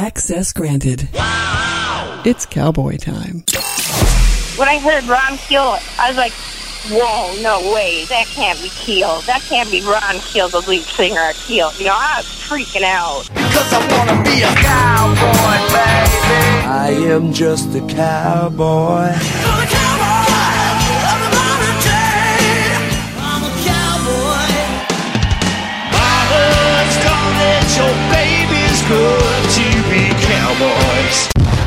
Access granted. Wow! It's cowboy time. When I heard Ron Keel, I was like, whoa, no way. That can't be Keel. That can't be Ron Keel, the lead singer of Keel. You know, I was freaking out. Because I want to be a cowboy, baby. I am just a cowboy. I'm a cowboy of the modern day. I'm a cowboy. Mama's gone and your baby's good to be cowboys.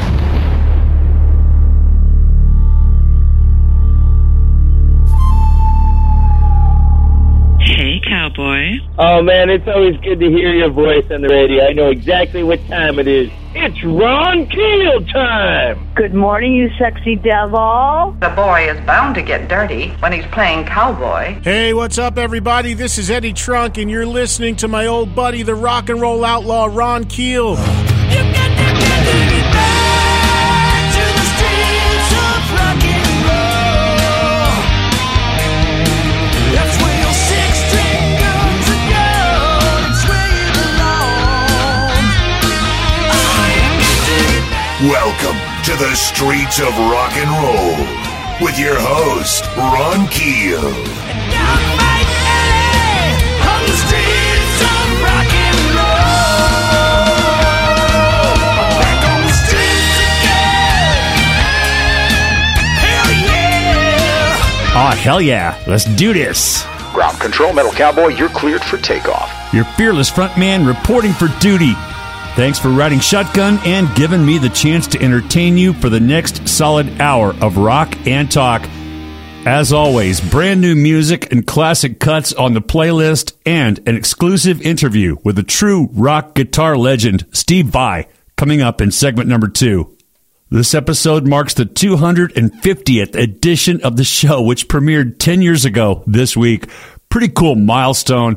Hey, cowboy. Oh, man, it's always good to hear your voice on the radio. I know exactly what time it is. It's Ron Keel time! Good morning, you sexy devil. The boy is bound to get dirty when he's playing cowboy. Hey, what's up, everybody? This is Eddie Trunk, and you're listening to my old buddy, the rock and roll outlaw, Ron Keel. Welcome to the streets of rock and roll with your host, Ron Keel. Oh, hell yeah. Let's do this. Ground control, Metal Cowboy, you're cleared for takeoff. Your fearless frontman reporting for duty. Thanks for riding shotgun and giving me the chance to entertain you for the next solid hour of rock and talk. As always, brand new music and classic cuts on the playlist and an exclusive interview with a true rock guitar legend, Steve Vai, coming up in segment number 2. This episode marks the 250th edition of the show, which premiered 10 years ago this week. Pretty cool milestone.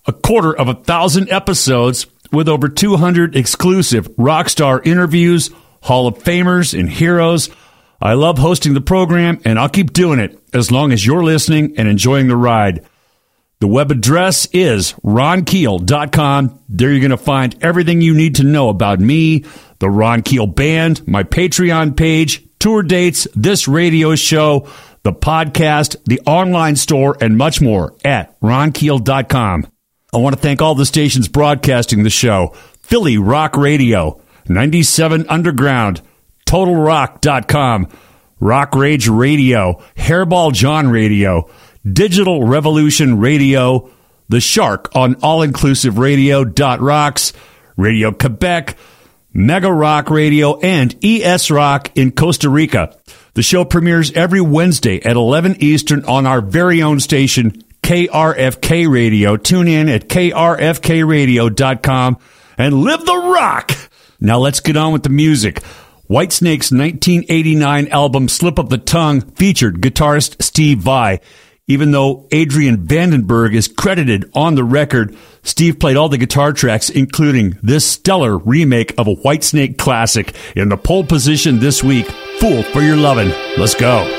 250 episodes with over 200 exclusive rock star interviews, Hall of Famers, and heroes. I love hosting the program, and I'll keep doing it as long as you're listening and enjoying the ride. The web address is ronkeel.com. There you're going to find everything you need to know about me, the Ron Keel Band, my Patreon page, tour dates, this radio show, the podcast, the online store, and much more at ronkeel.com. I want to thank all the stations broadcasting the show. Philly Rock Radio, 97 Underground, TotalRock.com, Rock Rage Radio, Hairball John Radio, Digital Revolution Radio, The Shark on allinclusiveradio.rocks, Radio Quebec, Mega Rock Radio, and ES Rock in Costa Rica. The show premieres every Wednesday at 11 Eastern on our very own station, KRFK Radio. Tune in at krfkradio.com and live the rock. Now let's get on with the music. Whitesnake's 1989 album Slip of the Tongue featured guitarist Steve Vai. Even though Adrian Vandenberg is credited on the record, Steve played all the guitar tracks, including this stellar remake of a Whitesnake classic. In the pole position this week, Fool for Your Lovin'. Let's go.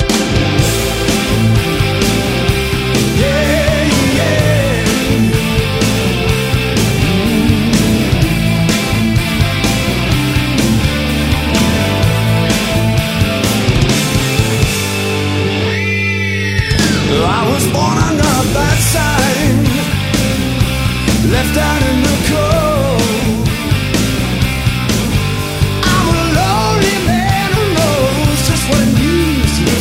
Left out in the cold. I'm a lonely man who knows just what it means to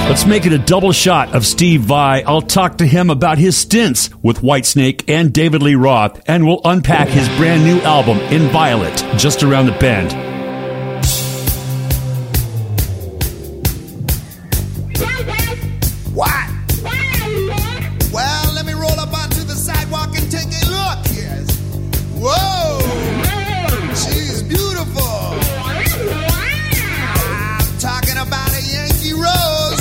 Let's make it a double shot of Steve Vai. I'll talk to him about his stints with Whitesnake and David Lee Roth, and we'll unpack his brand new album, In Violet, just around the bend. What? Well, let me roll up onto the sidewalk and take a look. Yes. Whoa! She's beautiful. I'm talking about a Yankee Rose.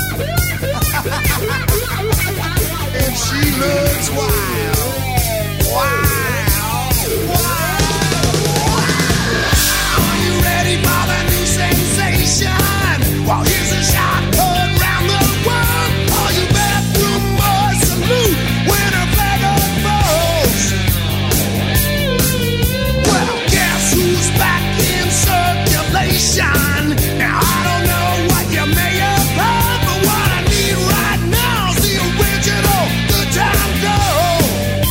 And she looks wild. Wild. Are you ready for the new sensation? Well, here's a shot put round the world. All you bathroom boys salute when her flag unfolds. Well, guess who's back in circulation? Now, I don't know what you may have heard, but what I need right now is the original Good Time Girl.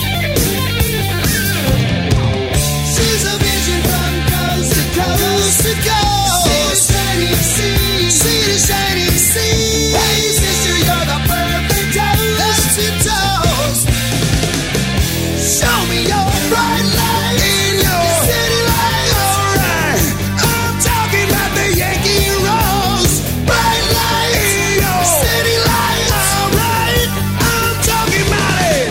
She's a vision from coast to coast to coast. See the shining sea. Hey, sister, you're the perfect toast to toast. Show me your bright light in your city lights. Alright, I'm talking about the Yankee Rose. Bright light in your city lights. Alright, I'm talking about it.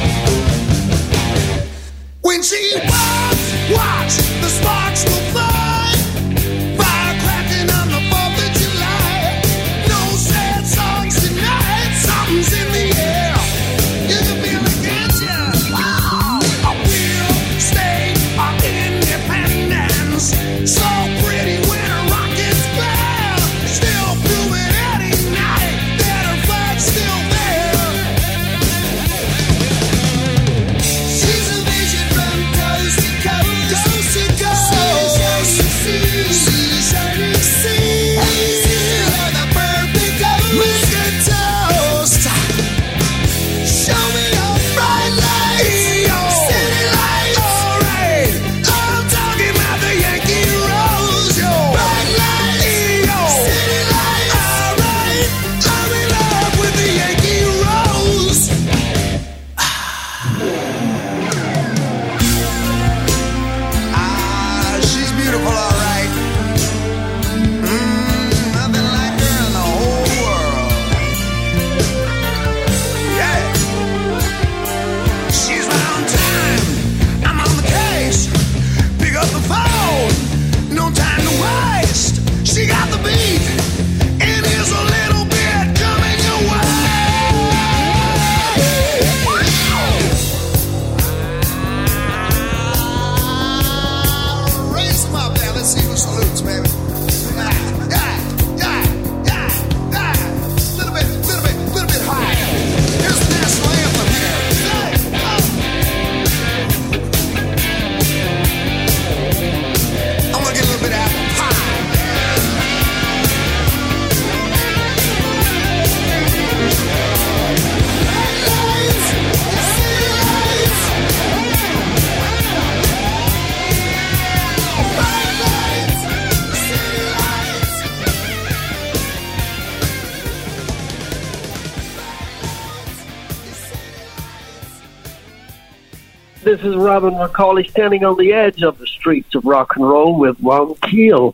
When she walks, watch the sparks will fly. Fire cracking on the 4th of July. No sad songs tonight. Something's in the air. You can feel it, can't you? Wow. A real state of independence. So pretty when her rockets flare. Still proving any night that her flag's still there. She's a vision from coast to coast. Coast to coast. See the shining sea. Hey, sister, you're the perfect toast. Make a toast. Show me your bright light. Your city lights. Alright, I'm talking about the Yankee Rose. Your bright light. Your city lights. Alright, I'm in love with the Yankee Rose. She's beautiful, all right. Nothing like her in the whole world. Yeah. She's right on time. I'm on the case. Pick up the phone. No time to waste. She got the beat. And here's a little bit coming your way. Raise them up there. Let's see who salutes, baby. Little bit higher. Here's the national anthem here. I'm gonna get a little bit of apple pie. Lights, city lights. Bright lights, city lights. This is Robin McCauley standing on the edge of the streets of rock and roll with Ron Keel.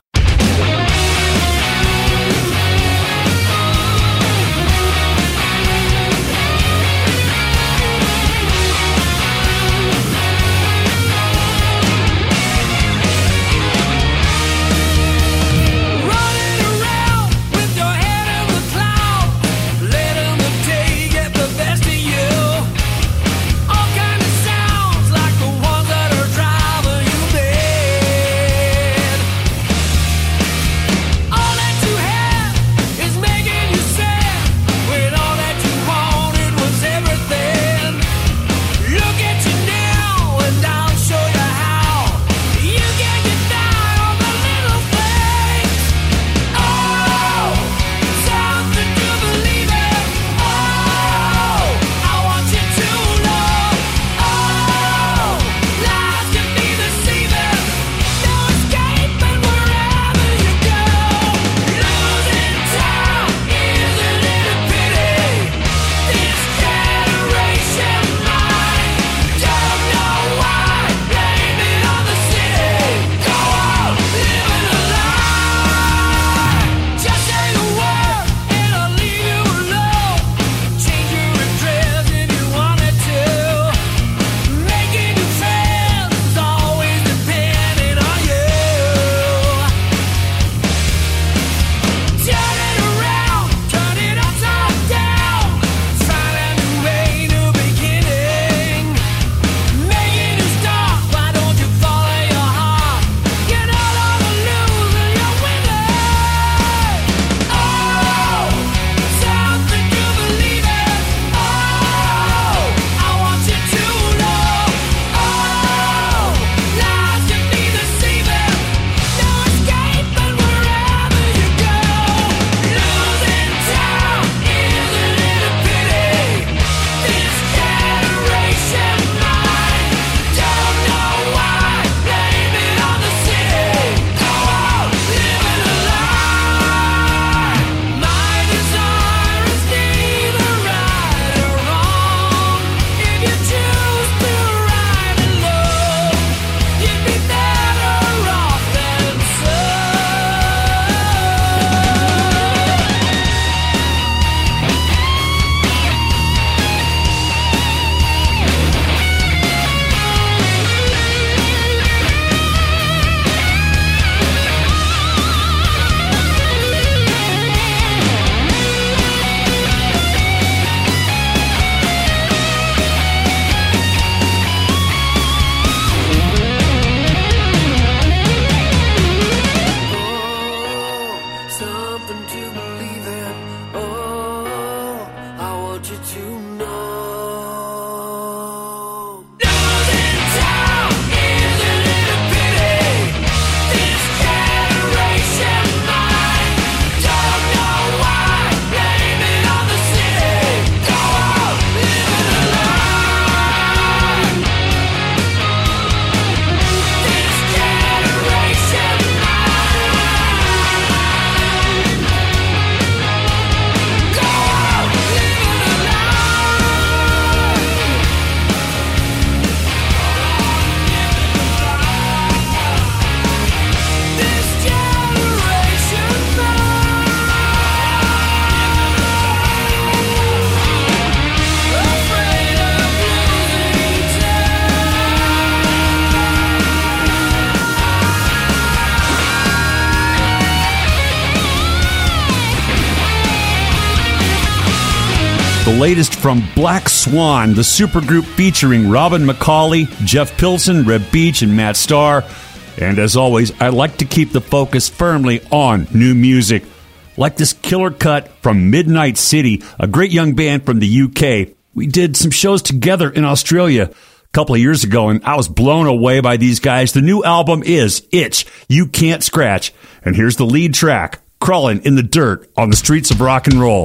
Running around with your head in the clouds, letting the day get the best of you. All kind of sounds like the ones that are driving you mad. the latest from Black Swan, the supergroup featuring Robin McCauley, Jeff Pilson, Reb Beach, and Matt Starr. And as always, I like to keep the focus firmly on new music. Like this killer cut from Midnight City, a great young band from the UK. We did some shows together in Australia a couple of years ago, and I was blown away by these guys. The new album is Itch, You Can't Scratch. And here's the lead track, Crawling in the Dirt on the Streets of Rock and Roll.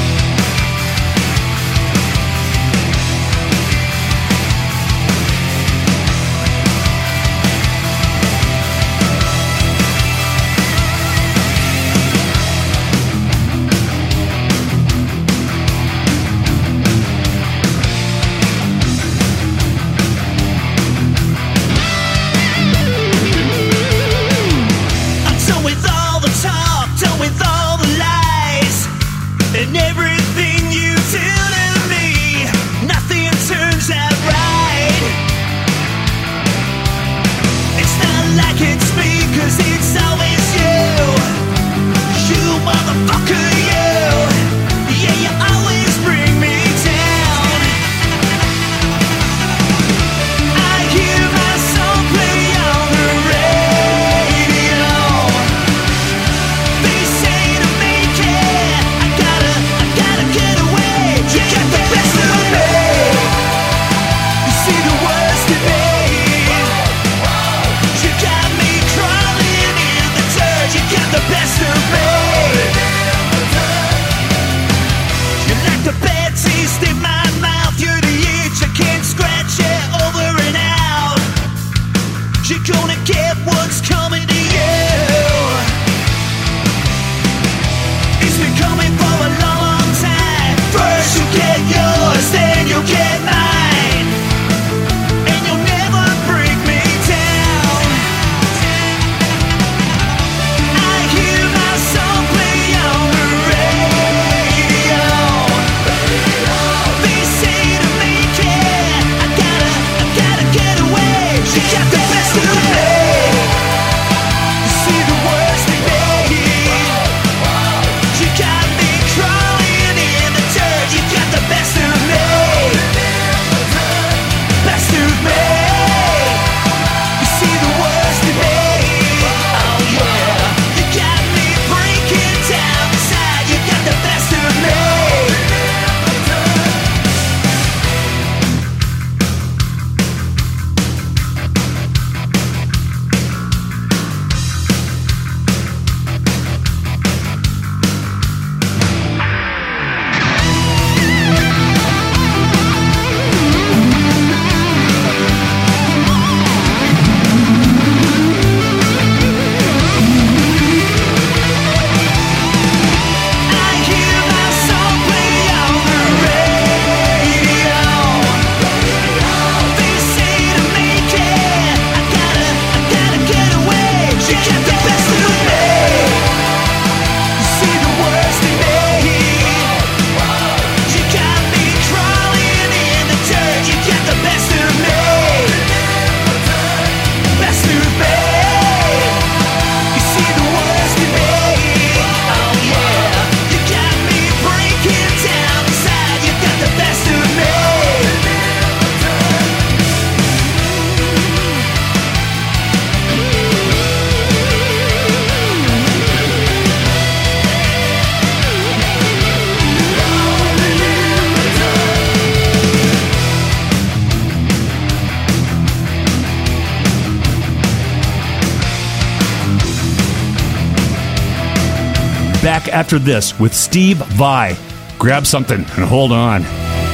Back after this with Steve Vai. Grab something and hold on.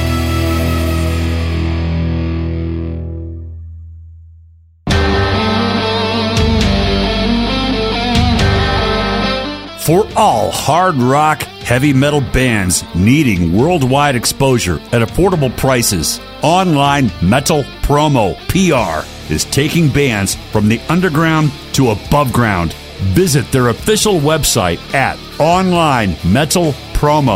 For all hard rock, heavy metal bands needing worldwide exposure at affordable prices, Online Metal Promo, PR, is taking bands from the underground to above ground. Visit their official website at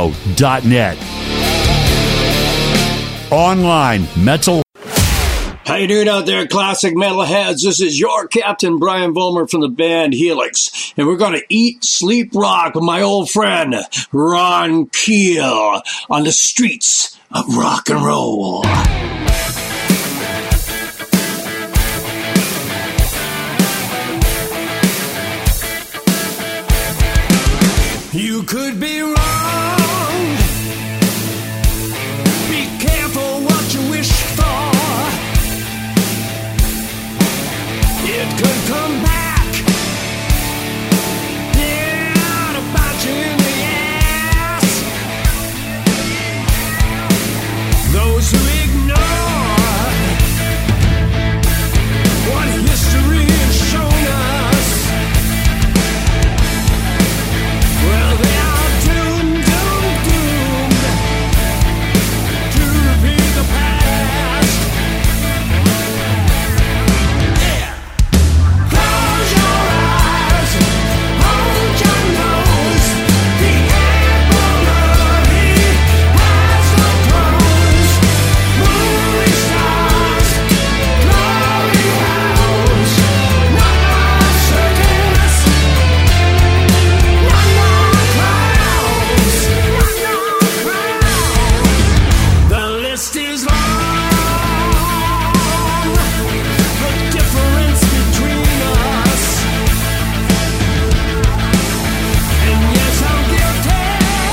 onlinemetalpromo.net. Online Metal. How you doing out there, classic metalheads? This is your Captain Brian Vollmer from the band Helix, and we're going to eat, sleep, rock with my old friend Ron Keel on the streets of rock and roll. You could be wrong. Be careful what you wish for. It could come back. Yeah, to bite you in the ass. Those who ignore what history has shown us, well, they are doomed, doomed, doomed to repeat the past. Yeah. Close your eyes, hold your nose. The emperor, he has no clothes. Movie stars, glory house, not my circus. The list is long. The difference between us, and yes, I'm guilty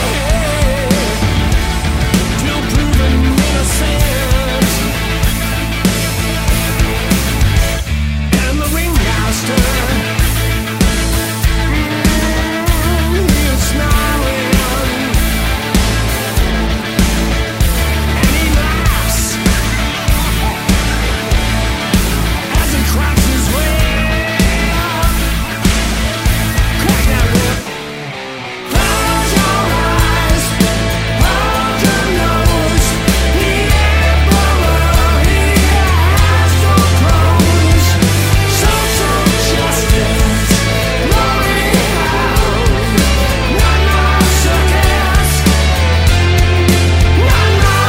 till proven innocent. And the ringmaster, he is smiling. And he laughs as he cracks his whip. Crack that whip. Close your eyes, hold your nose. The emperor, he has no clothes. Social justice, glory house, not my circus. Not my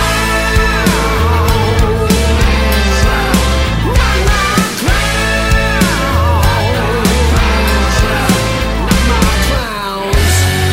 clowns. Not my clowns.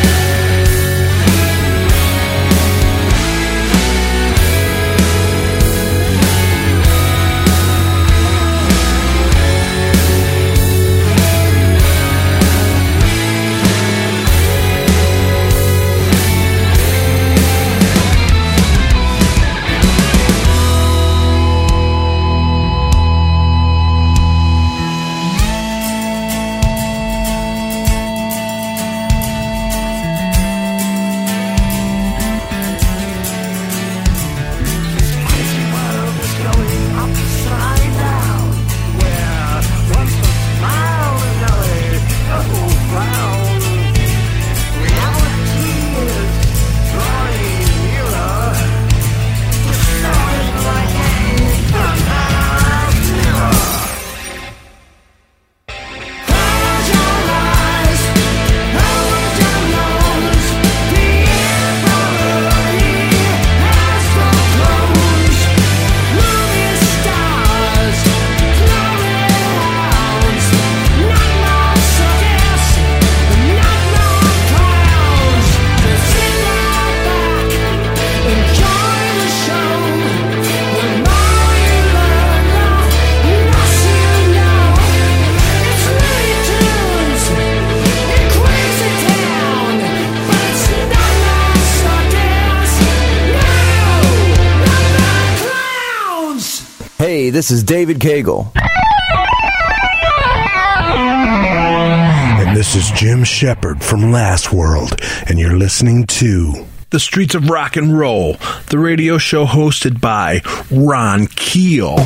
Hey, this is David Cagle. And this is Jim Shepard from Last World, and you're listening to The Streets of Rock and Roll, the radio show hosted by Ron Keel.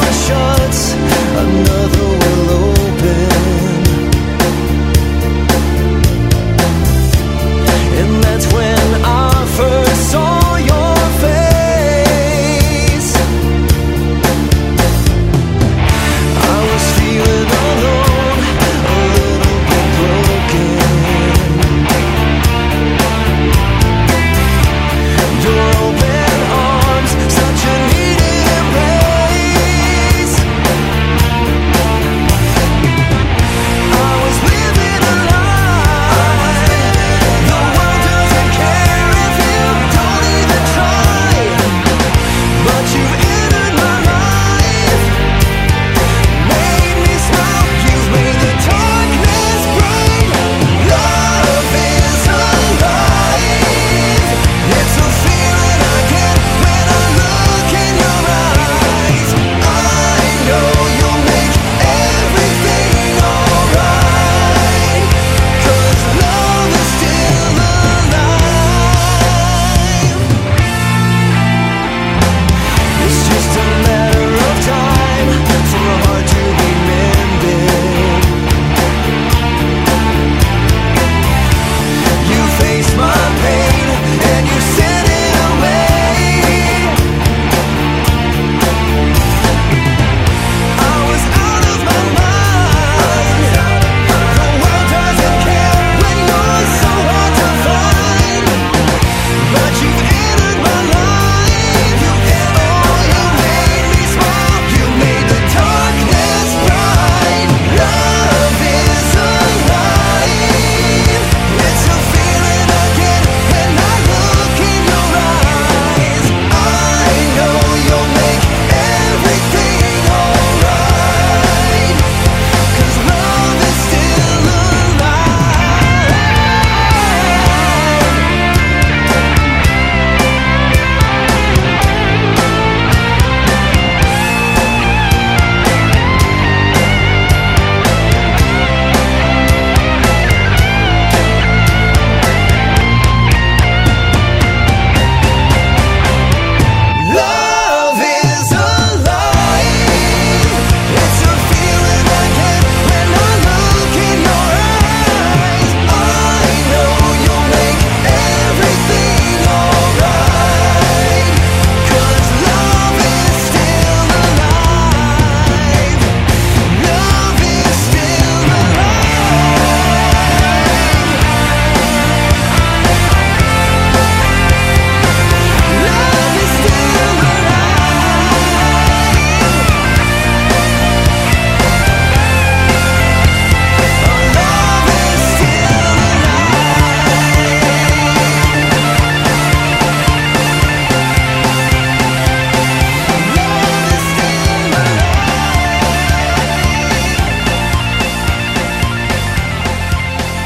Another will open.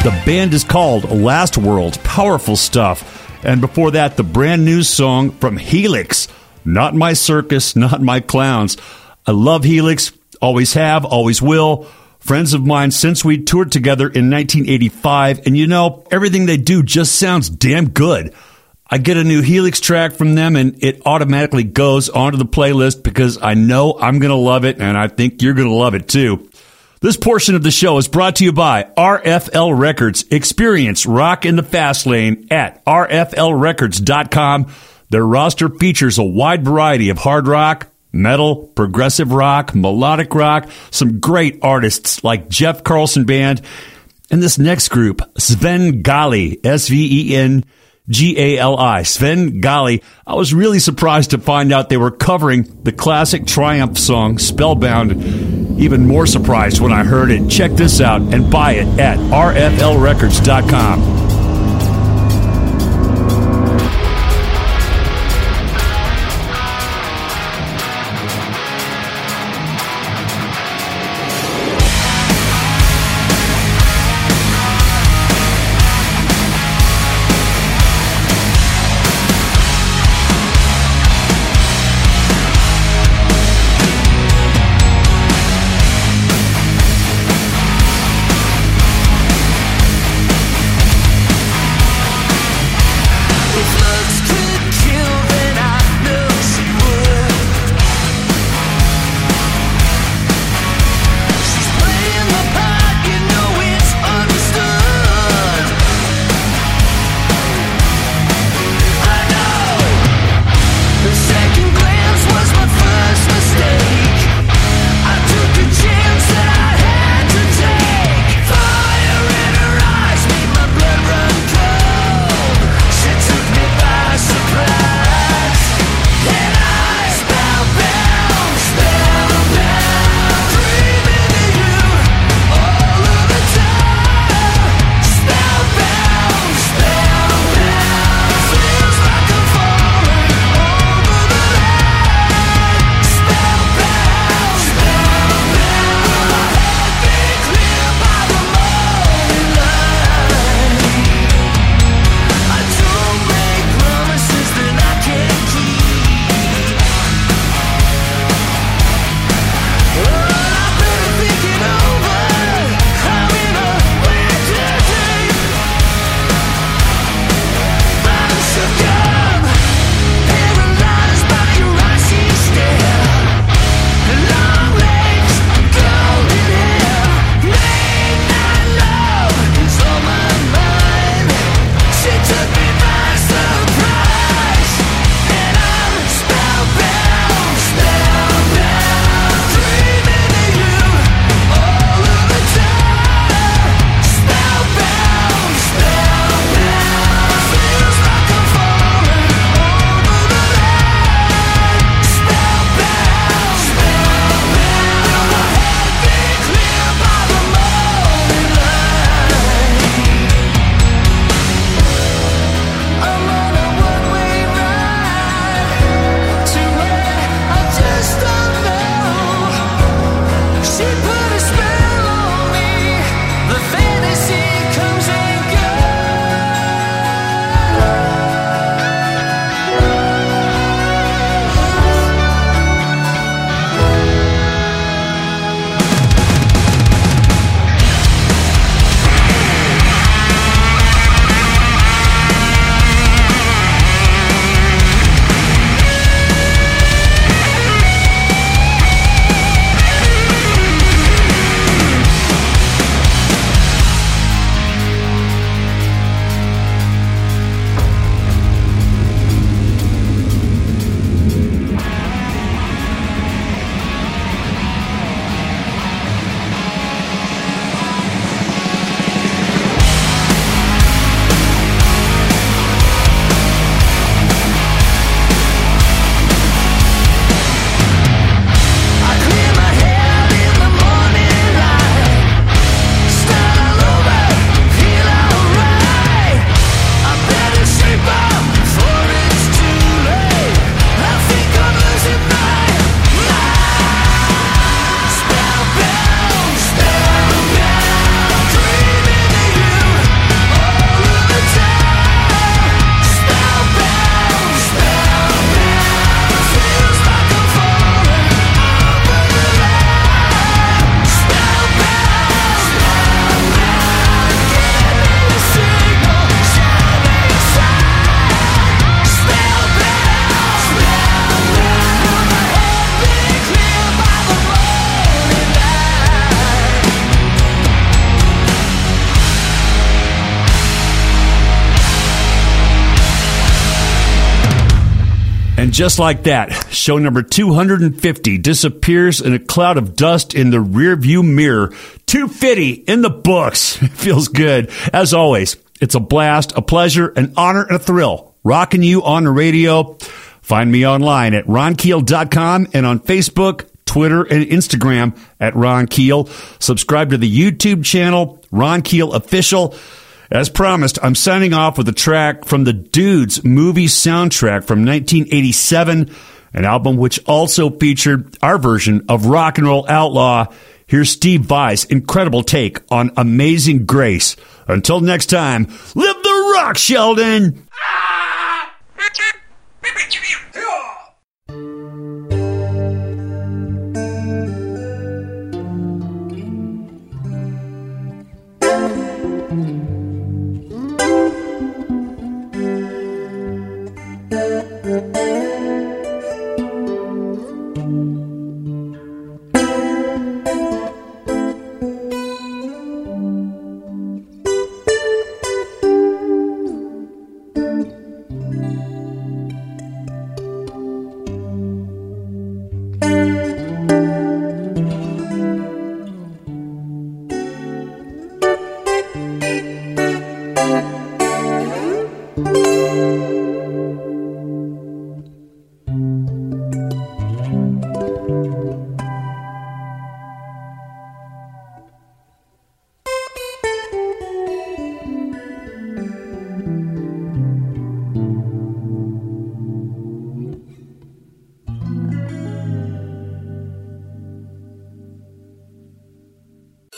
The band is called Last World. Powerful stuff. And before that, the brand new song from Helix. Not my circus, not my clowns. I love Helix. Always have, always will. Friends of mine since we toured together in 1985. And you know, everything they do just sounds damn good. I get a new Helix track from them and it automatically goes onto the playlist because I know I'm going to love it and I think you're going to love it too. This portion of the show is brought to you by RFL Records. Experience rock in the fast lane at rflrecords.com. Their roster features a wide variety of hard rock, metal, progressive rock, melodic rock, some great artists like Jeff Carlson Band, and this next group, Svengali, Svengali. Svengali. I was really surprised to find out they were covering the classic Triumph song, Spellbound. Even more surprised when I heard it. Check this out and buy it at rflrecords.com. just like that, show number 250 disappears in a cloud of dust in the rearview mirror. 250 in the books. It feels good. As always, it's a blast, a pleasure, an honor, and a thrill. Rocking you on the radio. Find me online at ronkeel.com and on Facebook, Twitter, and Instagram at Ron Keel. Subscribe to the YouTube channel, Ron Keel Official. As promised, I'm signing off with a track from the Dudes movie soundtrack from 1987, an album which also featured our version of Rock and Roll Outlaw. Here's Steve Vai's incredible take on Amazing Grace. Until next time, live the rock, Sheldon!